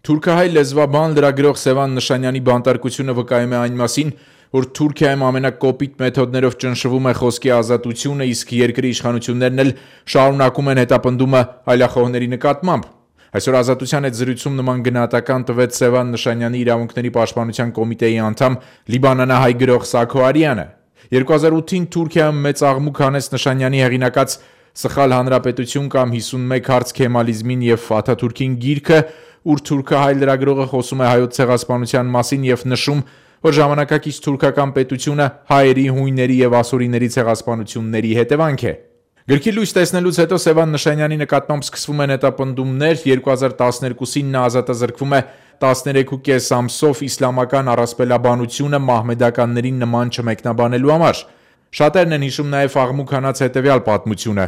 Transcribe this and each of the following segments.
Թուրքահայ լեզվաբան լրագրող Սևան Նշանյանի բանտարկությունը վկայում է այն մասին, որ Թուրքիայում ամենակոպիտ մեթոդներով ճնշվում է խոսքի ազատությունը, իսկ երկրի իշխանություններն էլ շարունակում են հետապնդումը այլախոհների նկատմամբ։ Այսօր Ազատության հետ զրույցում նման գնահատական տվեց Սևան Նշանյանի իրավունքների պաշտպանության կոմիտեի անդամ լիբանանահայ գրող Սաքո Արյանը։ 2008-ին Թուրքիայում մեծ աղմուկ հանեց Նշանյանի հեղինակած «Սխալ հանրապետություն» կամ 51 հարց քեմալիզմին եւ Աթաթուրքին գիրքը, ուր թուրքահայ լրագրողը խոսում է հայոց ցեղասպանության մասին եւ նշում, որ ժամանակակից թուրքական պետությունը հայերի, հույների եւ ասորիների ցեղասպանությունների հետևանք է։ Գրքի լույս տեսնելուց հետո Սևան Նշանյանի նկատմամբ սկսվում են հետապնդումներ, 2012-ին նա ազատազրկվում է 13.5 ամսով իսլամական առասպելաբանությունը մահմեդականներին նման չմեկնաբանելու համար։ Շատերն են հիշում նաև աղմուկ հանած հետևյալ պատմությունը։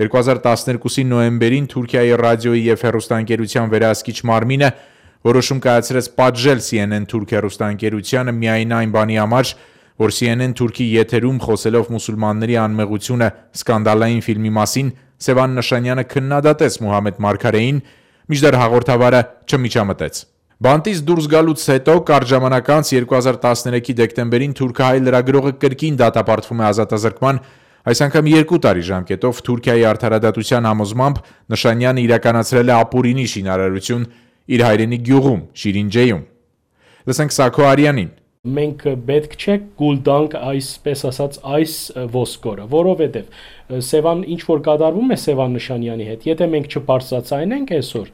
2012-ի նոյեմբերին Թուրքիայի ռադիոյի եւ հեռուստաընկերության վերահսկիչ մարմինը որոշում կայացրեց պատժել CNN թուրք հեռուստաընկերությանը միայն այն բանի համար, որ CNN Թուրքի եթերում խոսելով մուսուլմանների անմեղությունը սկանդալային ֆիլմի մասին Սևան Նշանյանը քննադատեց Մուհամեդ Մարգարեին, մինչդեռ հաղորդավարը չմիջամտեց։ Բանտից դուրս գալուց հետո կարճ ժամանակ անց 2013-ի դեկտեմբերին թուրքահայ լրագրողը կրկին դատապարտվում է ազատազրկման, այս անգամ 2 տարի ժամկետով Թուրքիայի արդարադատության համոզմամբ Նշանյանը իրականացրել է ապօրինի շինարարություն իր հայրենի գյուղում, Շիրինջեյում։ Լսենք Սաքո Արյանին։ Մենք պետք չէ գուլ տանք այսպես ասած այս ոսկորը, որովհետև Սևան ինչ որ կատարվում է Սևան Նշանյանի հետ, եթե մենք չբարձրացնենք այսօր,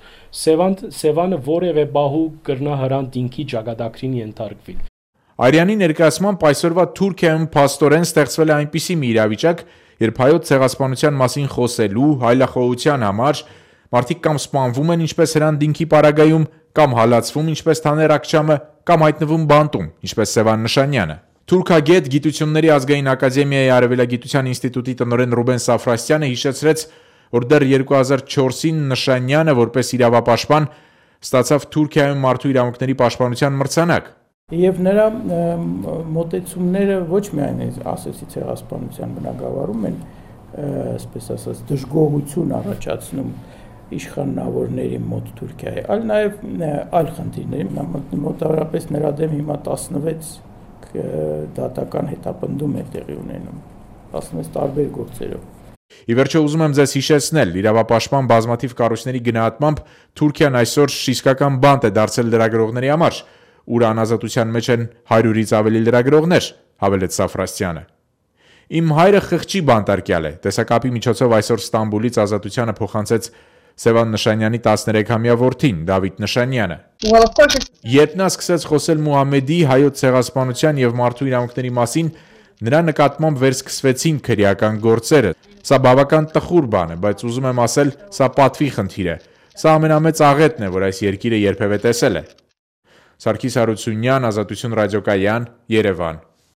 Սևանը որևէ բահու կրնա հրան դինքի ճակատագրին ենթարկվի։ Արյանի ներկայացմամբ այսօրվա Թուրքիայում փաստորեն ստեղծվել է այնպիսի մի իրավիճակ, երբ հայոց ցեղասպանության մասին խոսելու, հայլախոհության համար մարդիկ կամ սպանվում են ինչպես հրան դինքի պարագայում, կամ հալածվում ինչպես Թաներ Աքչամը, կամ հայտնվում բանտում, ինչպես Սևան Նշանյանը։ Թուրքագետ Գիտությունների ազգային ակադեմիայի Արևելագիտության ինստիտուտի տնօրեն Ռուբեն Սաֆրասյանը հիշեցրեց, որ դեռ 2004-ին Նշանյանը որպես իրավապաշտպան ստացավ Թուրքիայում մարդու իրավունքների պաշտպանության մրցանակ։ Եվ նրա մոտեցումները ոչ միայն ասեցի ցեղասպանության բնագավառում են, այսպես ասած, դժգոհություն առաջացնում իշխանավորների մոտ Թուրքիայի, այլ նաև այլ խնդիրների, մոտավորապես նրա դեմ հիմա 16 դատական հետապնդում է տեղի ունենում, 16 տարբեր գործերով։ Ի վերջո ուզում եմ ձեզ հիշեցնել, իրավապաշտպան բազմաթիվ կառույցների գնահատմամբ Թուրքիան այսօր իսկական բանտ է դարձել լրագրողների համար, ուր անազատության մեջ են 100-ից ավելի լրագրողներ, հավելեց Սաֆրասյանը։ Իմ հայրը խղճի բանտարկյալ է, տեսակապի միջոցով այսօր Ստամբուլից ազատությանը փոխանցեց Սևան Նշանյանի 13-ամյա որդին Դավիթ Նշանյանը։ Երբ նա սկսեց խոսել Մուհամեդի, հայոց ցեղասպանության եւ մարդու իրավունքների մասին, նրա նկատմամբ վերսկսվեցին քրեական գործերը։ Սա բավական տխուր բան է, բայց ուզում եմ ասել, սա պատվի խնդիր է։ Սա ամենամեծ աղետն է, որ այս երկիրը երբևէ տեսել է։ Սարգիս Հարությունյան, Ազատություն ռադիոկայան, Երևան։